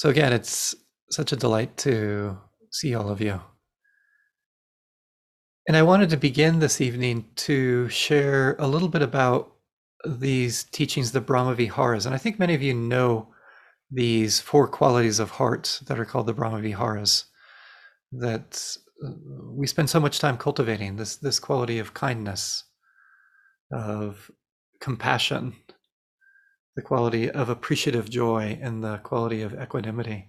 So again, it's such a delight to see all of you. And I wanted to begin this evening to share a little bit about these teachings, the Brahma Viharas. And I think many of you know these 4 qualities of heart that are called the Brahma Viharas, that we spend so much time cultivating, this quality of kindness, of compassion, the quality of appreciative joy, and the quality of equanimity.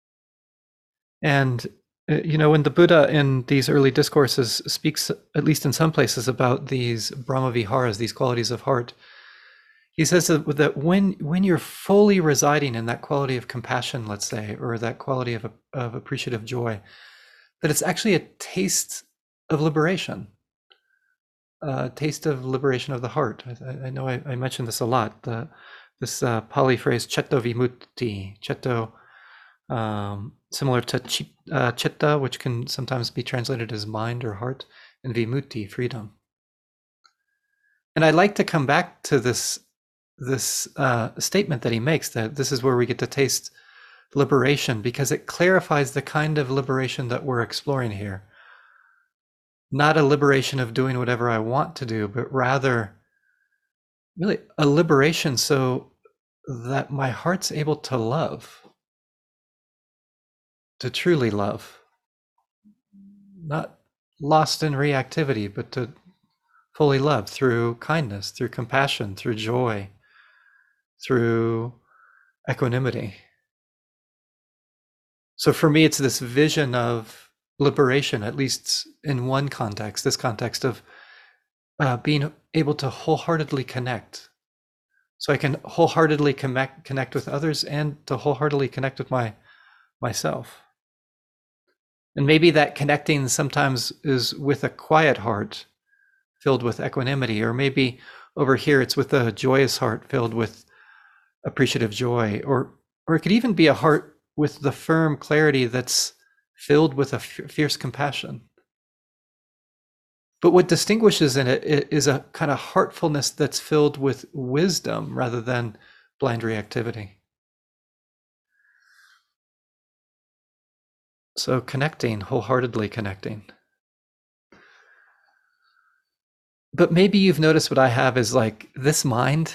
And when the Buddha in these early discourses speaks, at least in some places, about these Brahma Viharas, these qualities of heart, he says that when you're fully residing in that quality of compassion, let's say, or that quality of appreciative joy, that it's actually a taste of liberation, a taste of liberation of the heart. I know I mentioned this a lot. This Pali phrase, cetto vimutti, cetto, similar to chitta, which can sometimes be translated as mind or heart, and vimutti, freedom. And I'd like to come back to this statement that he makes, that this is where we get to taste liberation, because it clarifies the kind of liberation that we're exploring here. Not a liberation of doing whatever I want to do, but rather really a liberation so that my heart's able to love, to truly love, not lost in reactivity, but to fully love through kindness, through compassion, through joy, through equanimity. So for me, it's this vision of liberation, at least in one context, this context of being able to wholeheartedly connect. So I can wholeheartedly connect with others and to wholeheartedly connect with myself. And maybe that connecting sometimes is with a quiet heart filled with equanimity, or maybe over here it's with a joyous heart filled with appreciative joy, or it could even be a heart with the firm clarity that's filled with a fierce compassion. But what distinguishes in it is a kind of heartfulness that's filled with wisdom rather than blind reactivity. So connecting, wholeheartedly connecting. But maybe you've noticed what I have is like this mind,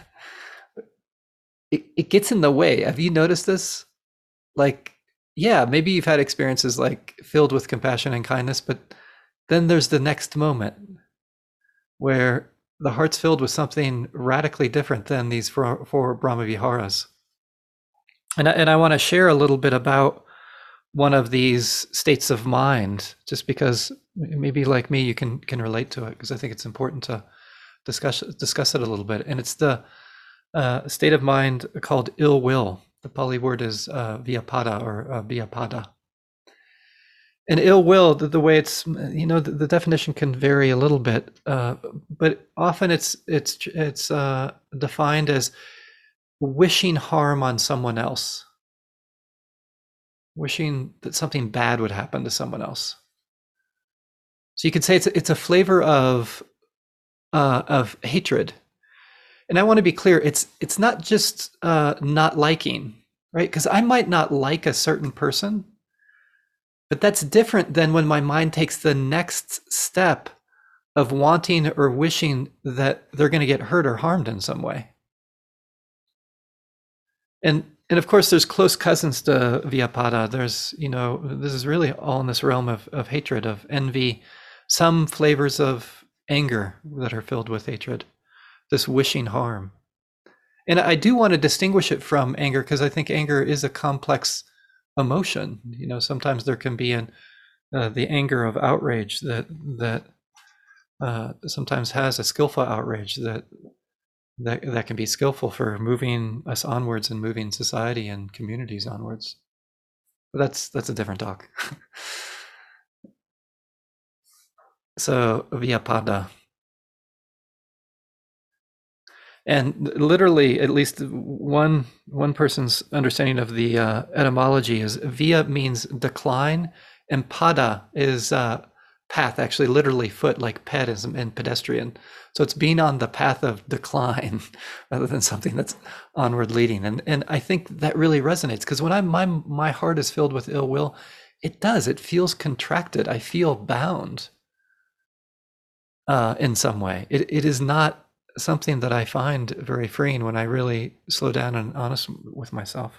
it gets in the way. Have you noticed this? Like, yeah, maybe you've had experiences like filled with compassion and kindness, but then there's the next moment where the heart's filled with something radically different than these 4 Brahma Viharas. And I want to share a little bit about one of these states of mind, just because maybe like me, you can relate to it, because I think it's important to discuss it a little bit. And it's the state of mind called ill will. The Pali word is vyapada or vyapada. And ill will, the way it's, the definition can vary a little bit, but often it's defined as wishing harm on someone else, wishing that something bad would happen to someone else. So you could say it's a flavor of hatred. And I want to be clear, it's not just not liking, right? Because I might not like a certain person, but that's different than when my mind takes the next step of wanting or wishing that they're going to get hurt or harmed in some way. And of course, there's close cousins to Vyapada. There's, this is really all in this realm of hatred, of envy, some flavors of anger that are filled with hatred, this wishing harm. And I do want to distinguish it from anger, because I think anger is a complex emotion. Sometimes there can be the anger of outrage that sometimes has a skillful outrage that can be skillful for moving us onwards and moving society and communities onwards. But that's a different talk. So Vyapada. And literally, at least one person's understanding of the etymology is via means decline, and pada is path, actually literally foot, like pedism and pedestrian. So it's being on the path of decline rather than something that's onward leading. And I think that really resonates, because when my heart is filled with ill will, it does. It feels contracted. I feel bound in some way. It is not something that I find very freeing when I really slow down and honest with myself.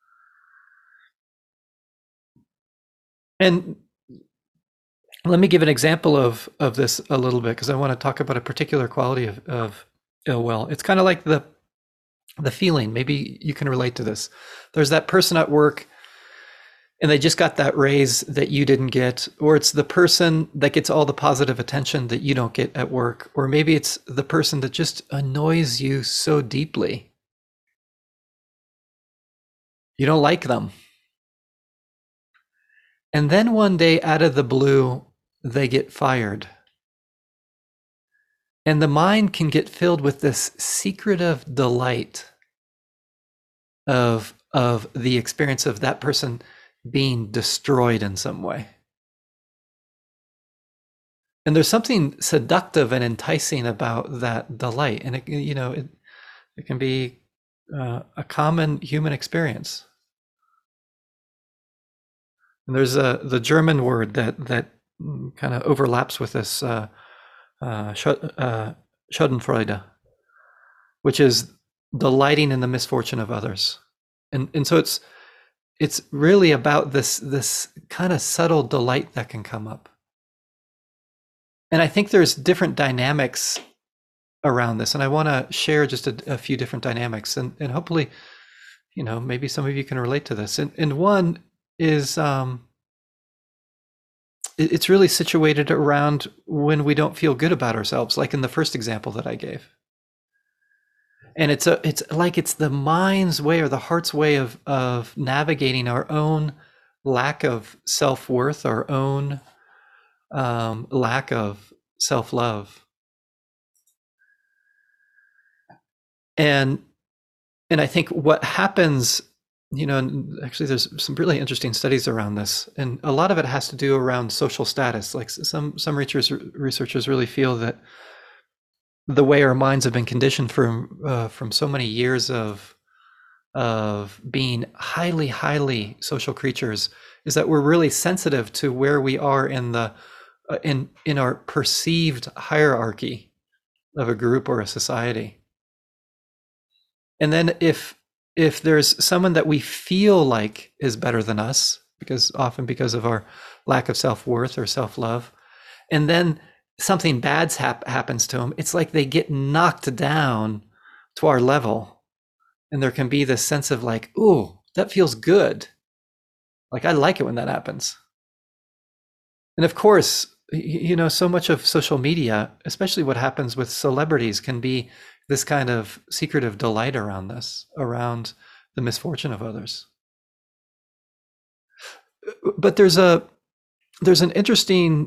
And let me give an example of this a little bit, because I want to talk about a particular quality of ill will. It's kind of like the feeling. Maybe you can relate to this. There's that person at work and they just got that raise that you didn't get, or it's the person that gets all the positive attention that you don't get at work, or maybe it's the person that just annoys you so deeply. You don't like them. And then one day, out of the blue, they get fired. And the mind can get filled with this secretive delight of the experience of that person being destroyed in some way. And there's something seductive and enticing about that delight. And it can be a common human experience. And there's the German word that kind of overlaps with this Schadenfreude, which is delighting in the misfortune of others. And so it's really about this kind of subtle delight that can come up. And I think there's different dynamics around this, and I want to share just a few different dynamics, and hopefully, maybe some of you can relate to this. And one is it's really situated around when we don't feel good about ourselves, like in the first example that I gave. And it's like it's the mind's way or the heart's way of navigating our own lack of self-worth, our own lack of self-love. And I think what happens, and actually there's some really interesting studies around this, and a lot of it has to do around social status. Like some researchers really feel that the way our minds have been conditioned from so many years of being highly social creatures is that we're really sensitive to where we are in the in our perceived hierarchy of a group or a society. And then if there's someone that we feel like is better than us, because of our lack of self-worth or self-love, and then something bad happens to them, it's like they get knocked down to our level. And there can be this sense of like, ooh, that feels good. Like, I like it when that happens. And of course, so much of social media, especially what happens with celebrities, can be this kind of secretive delight around this, around the misfortune of others. But there's an interesting,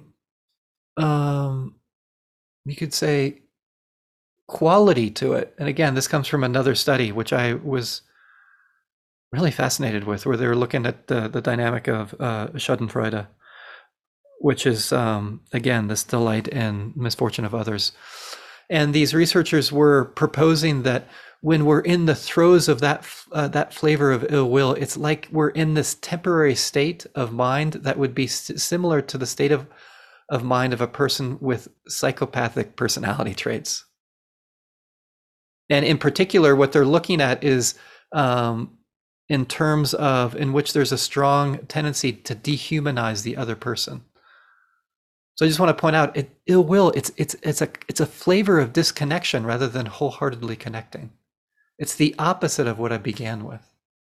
you could say, quality to it. And again, this comes from another study, which I was really fascinated with, where they were looking at the dynamic of Schadenfreude, which is, again, this delight in misfortune of others. And these researchers were proposing that when we're in the throes of that flavor of ill will, it's like we're in this temporary state of mind that would be similar to the state of mind of a person with psychopathic personality traits. And in particular, what they're looking at is in terms of in which there's a strong tendency to dehumanize the other person. So I just want to point out, ill will, it's a flavor of disconnection rather than wholeheartedly connecting. It's the opposite of what I began with.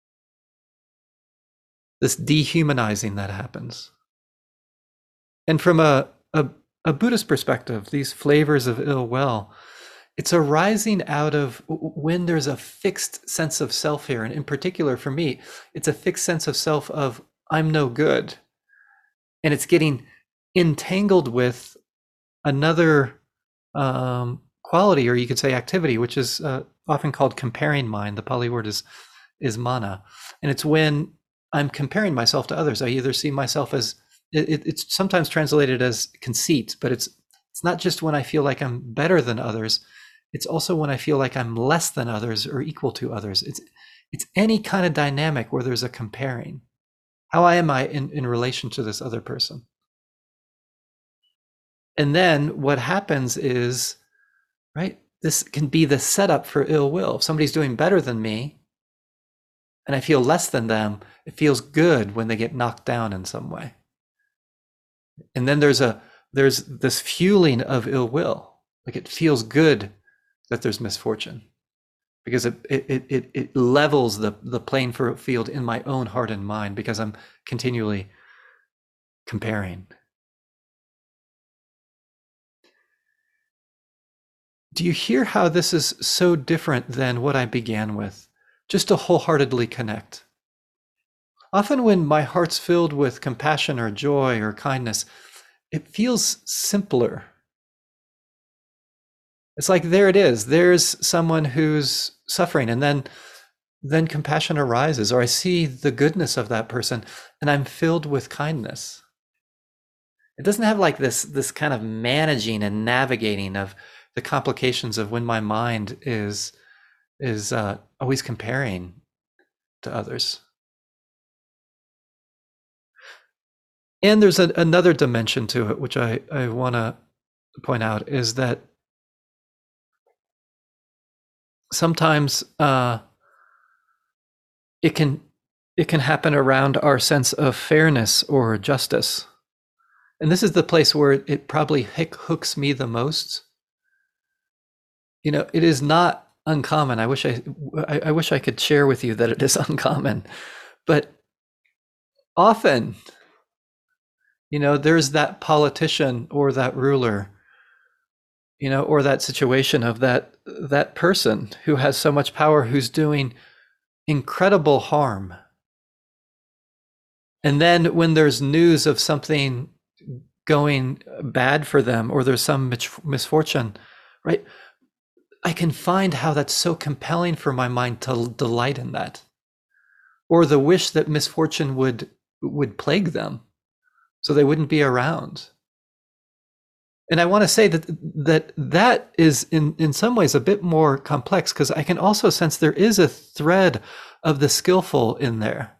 This dehumanizing that happens. And from a Buddhist perspective, these flavors of ill will, it's arising out of when there's a fixed sense of self here. And in particular, for me, it's a fixed sense of self of I'm no good. And it's getting entangled with another quality, or you could say activity, which is often called comparing mind. The Pali word is mana. And it's when I'm comparing myself to others. I either see myself as it's sometimes translated as conceit, but it's not just when I feel like I'm better than others. It's also when I feel like I'm less than others or equal to others. It's any kind of dynamic where there's a comparing. How am I in relation to this other person? And then what happens is, right, this can be the setup for ill will. If somebody's doing better than me and I feel less than them, it feels good when they get knocked down in some way. And then there's this fueling of ill will. Like it feels good that there's misfortune because it levels the playing field in my own heart and mind because I'm continually comparing. Do you hear how this is so different than what I began with? Just to wholeheartedly connect. Often when my heart's filled with compassion or joy or kindness, it feels simpler. It's like there it is. There's someone who's suffering, and then compassion arises, or I see the goodness of that person, and I'm filled with kindness. It doesn't have like this kind of managing and navigating of the complications of when my mind is always comparing to others. And there's another dimension to it, which I want to point out, is that sometimes it can happen around our sense of fairness or justice. And this is the place where it probably hooks me the most. You know, it is not uncommon. I wish I could share with you that it is uncommon, but often, you know, there's that politician or that ruler, you know, or that situation of that person who has so much power, who's doing incredible harm. And then when there's news of something going bad for them, or there's some misfortune, right? I can find how that's so compelling for my mind to delight in that, or the wish that misfortune would plague them, so they wouldn't be around. And I want to say that is in some ways a bit more complex, because I can also sense there is a thread of the skillful in there,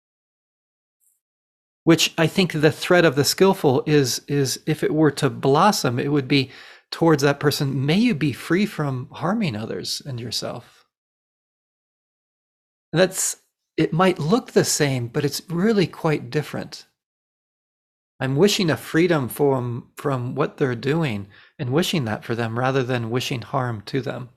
which I think the thread of the skillful is if it were to blossom, it would be towards that person. May you be free from harming others and yourself. And it might look the same, but it's really quite different. I'm wishing a freedom from what they're doing and wishing that for them rather than wishing harm to them.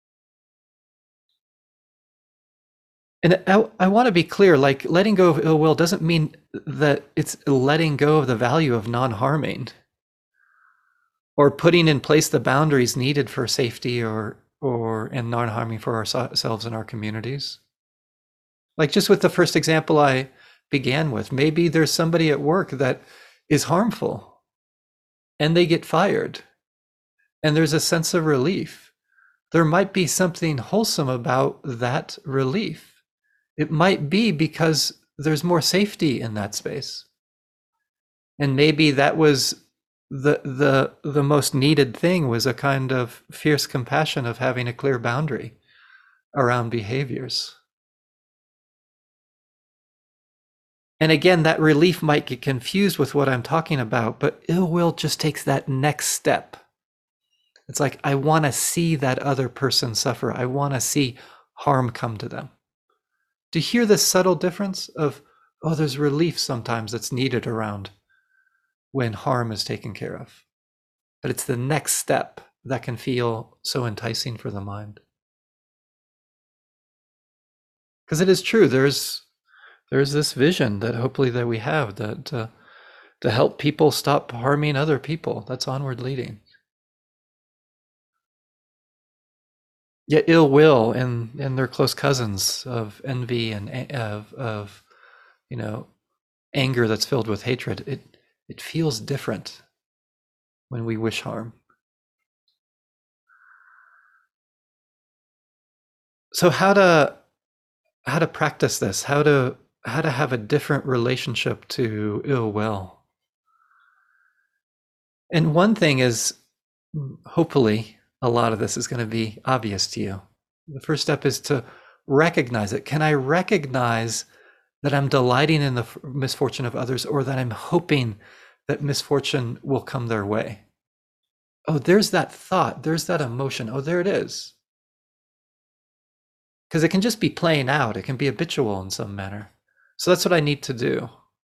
And I want to be clear, like letting go of ill will doesn't mean that it's letting go of the value of non-harming or putting in place the boundaries needed for safety or and non-harming for ourselves and our communities. Like just with the first example I began with, maybe there's somebody at work that is harmful and they get fired and there's a sense of relief. There might be something wholesome about that relief. It might be because there's more safety in that space. And maybe that was the most needed thing, was a kind of fierce compassion of having a clear boundary around behaviors. And again, that relief might get confused with what I'm talking about, but ill will just takes that next step. It's like, I want to see that other person suffer. I want to see harm come to them. Do you hear this subtle difference of, oh, there's relief sometimes that's needed around when harm is taken care of. But it's the next step that can feel so enticing for the mind. Because it is true, there's this vision that hopefully that we have, that to help people stop harming other people. That's onward leading. Yet ill will and they're close cousins of envy and of you know, anger that's filled with hatred. It feels different when we wish harm. So how to practice this? How to have a different relationship to ill will? And one thing is, hopefully, a lot of this is going to be obvious to you. The first step is to recognize it. Can I recognize that I'm delighting in the misfortune of others, or that I'm hoping that misfortune will come their way? Oh, there's that thought, there's that emotion. Oh, there it is. Because it can just be playing out, it can be habitual in some manner. So that's what I need to do.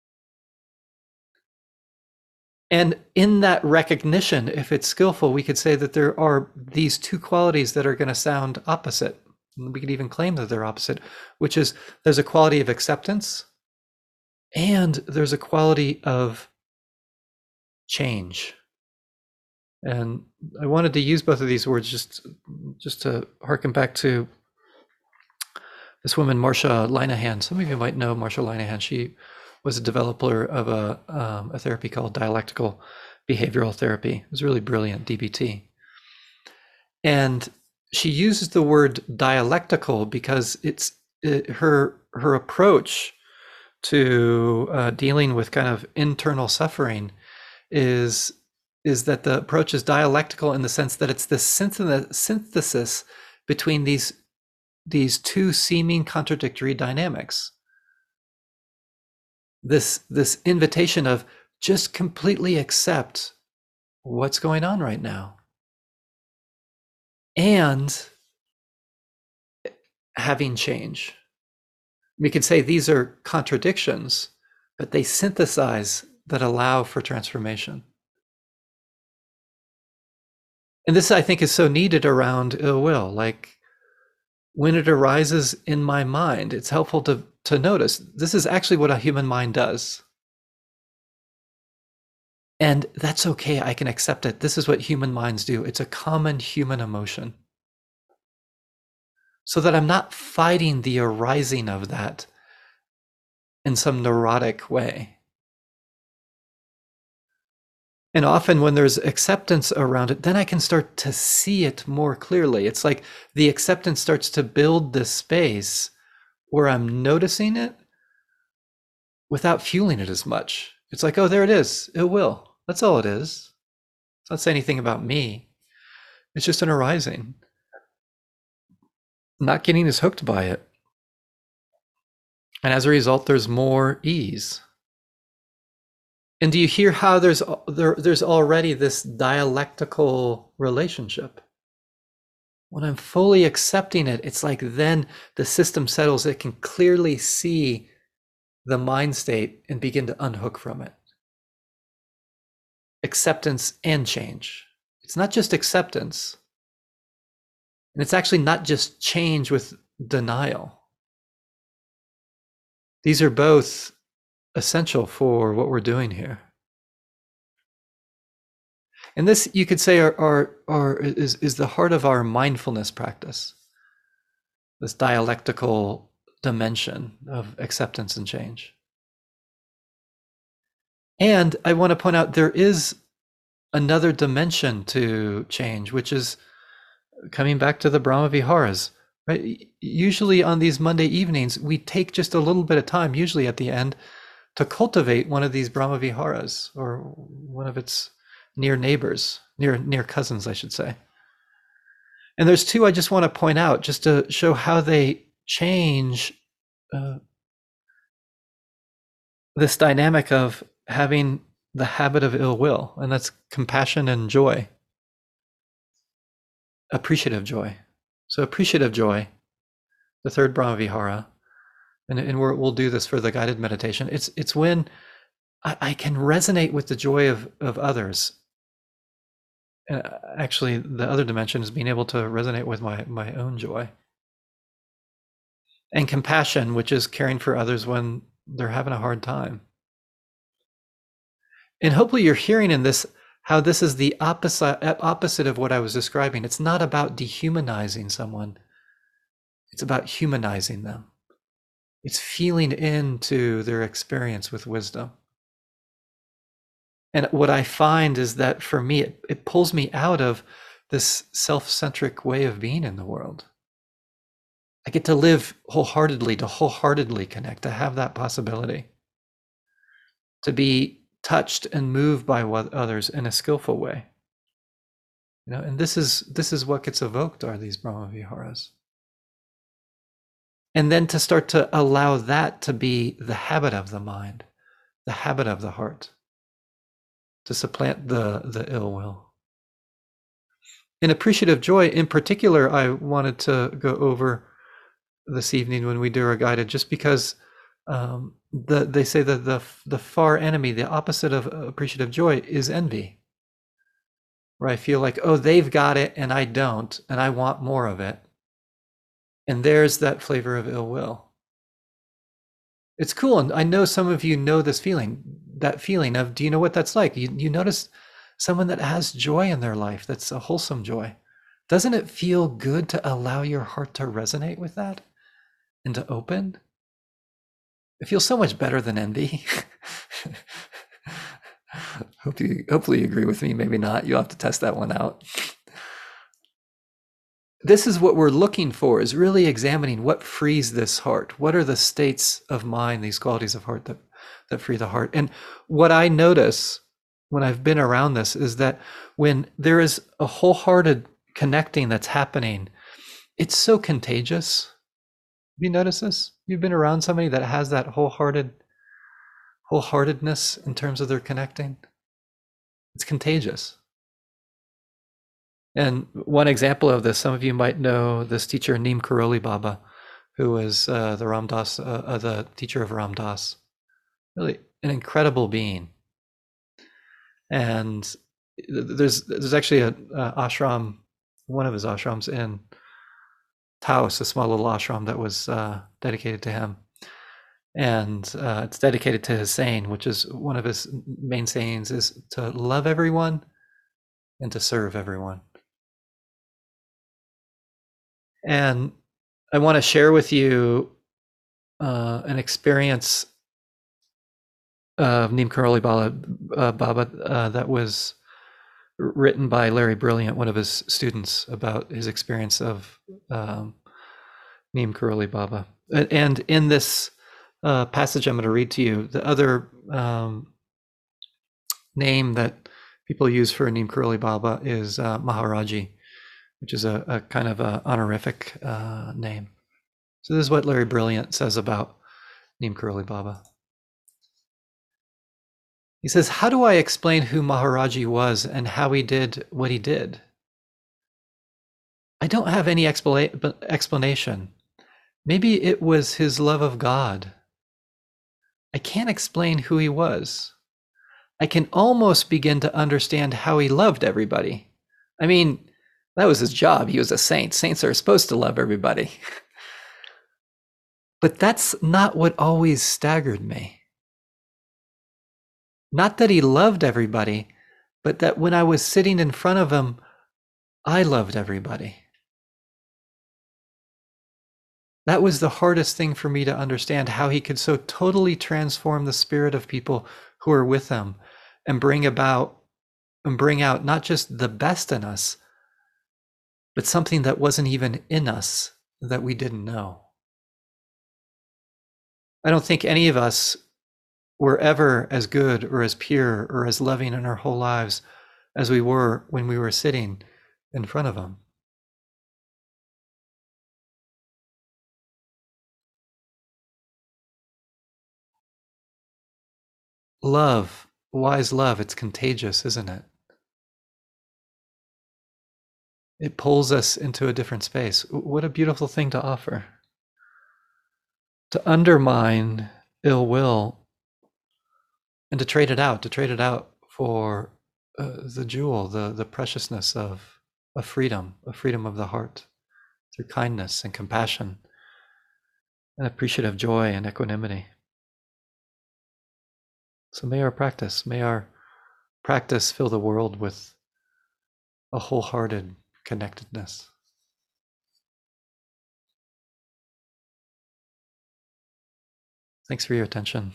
And in that recognition, if it's skillful, we could say that there are these two qualities that are going to sound opposite. We could even claim that they're opposite, which is there's a quality of acceptance and there's a quality of change. And I wanted to use both of these words just to harken back to this woman, Marsha Linehan. Some of you might know Marsha Linehan. She was a developer of a therapy called dialectical behavioral therapy. It was really brilliant, DBT. And she uses the word dialectical because her approach to dealing with kind of internal suffering is that the approach is dialectical in the sense that it's the synthesis between these two seeming contradictory dynamics. This invitation of just completely accept what's going on right now, and having change. We could say these are contradictions, but they synthesize that allow for transformation. And this, I think, is so needed around ill will. Like when it arises in my mind, it's helpful to notice this is actually what a human mind does. And that's okay, I can accept it. This is what human minds do. It's a common human emotion. So that I'm not fighting the arising of that in some neurotic way. And often when there's acceptance around it, then I can start to see it more clearly. It's like the acceptance starts to build this space where I'm noticing it without fueling it as much. It's like, oh, there it is. It will. That's all it is. It's not saying anything about me. It's just an arising. Not getting as hooked by it. And as a result, there's more ease. And do you hear how there's already this dialectical relationship? When I'm fully accepting it, it's like then the system settles. It can clearly see the mind state and begin to unhook from it. Acceptance and change. It's not just acceptance. And it's actually not just change with denial. These are both essential for what we're doing here. And this, you could say, is the heart of our mindfulness practice, this dialectical dimension of acceptance and change. And I want to point out there is another dimension to change, which is coming back to the Brahma Viharas. Right? Usually on these Monday evenings, we take just a little bit of time, usually at the end, to cultivate one of these Brahma Viharas, or one of its near neighbors, near cousins, I should say. And there's two I just want to point out, just to show how they change this dynamic of having the habit of ill will, and that's compassion and joy. Appreciative joy. So appreciative joy, the third Brahma Vihara, and we'll do this for the guided meditation. It's when I can resonate with the joy of others. Actually, the other dimension is being able to resonate with my own joy. And compassion, which is caring for others when they're having a hard time. And hopefully you're hearing in this how this is the opposite of what I was describing. It's not about dehumanizing someone. It's about humanizing them. It's feeling into their experience with wisdom. And what I find is that for me, it pulls me out of this self-centric way of being in the world. I get to live wholeheartedly, to wholeheartedly connect, to have that possibility. To be touched and moved by what others in a skillful way. And this is what gets evoked, are these Brahmaviharas. And then to start to allow that to be the habit of the mind, the habit of the heart, to supplant the ill will. In appreciative joy, in particular, I wanted to go over this evening when we do our guided, just because they say that the far enemy, the opposite of appreciative joy, is envy. Where I feel like, oh, they've got it and I don't, and I want more of it. And there's that flavor of ill will. It's cool, and I know some of you know this feeling, that feeling of, do you know what that's like? You notice someone that has joy in their life, that's a wholesome joy. Doesn't it feel good to allow your heart to resonate with that and to open? It feels so much better than envy. Hopefully you agree with me, maybe not. You'll have to test that one out. This is what we're looking for, is really examining what frees this heart. What are the states of mind, these qualities of heart that free the heart? And what I notice when I've been around this is that when there is a wholehearted connecting that's happening, it's so contagious. Have you noticed this? You've been around somebody that has that wholeheartedness in terms of their connecting. It's contagious. And one example of this, some of you might know this teacher, Neem Karoli Baba, who was the teacher of Ram Dass. Really an incredible being. And there's actually a ashram, one of his ashrams in Taos, a small little ashram that was dedicated to him. And it's dedicated to his saying, which is one of his main sayings, is to love everyone and to serve everyone. And I want to share with you an experience of Neem Karoli Baba that was written by Larry Brilliant, one of his students, about his experience of Neem Karoli Baba. And in this passage I'm going to read to you, the other name that people use for Neem Karoli Baba is Maharaji, which is a kind of a honorific name. So this is what Larry Brilliant says about Neem Karoli Baba. He says, how do I explain who Maharaji was and how he did what he did? I don't have any explanation. Maybe it was his love of God. I can't explain who he was. I can almost begin to understand how he loved everybody. I mean, that was his job. He was a saint. Saints are supposed to love everybody. But that's not what always staggered me. Not that he loved everybody, but that when I was sitting in front of him, I loved everybody. That was the hardest thing for me to understand, how he could so totally transform the spirit of people who were with him and bring out not just the best in us, but something that wasn't even in us that we didn't know. I don't think any of us were ever as good or as pure or as loving in our whole lives as we were when we were sitting in front of him. Love, wise love, it's contagious, isn't it? It pulls us into a different space. What a beautiful thing to offer. To undermine ill will and to trade it out for the jewel, the preciousness of freedom of the heart, through kindness and compassion and appreciative joy and equanimity. So may our practice fill the world with a wholehearted connectedness. Thanks for your attention.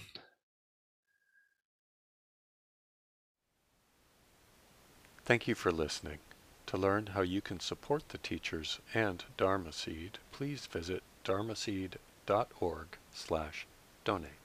Thank you for listening. To learn how you can support the teachers and Dharma Seed, please visit dharmaseed.org/donate.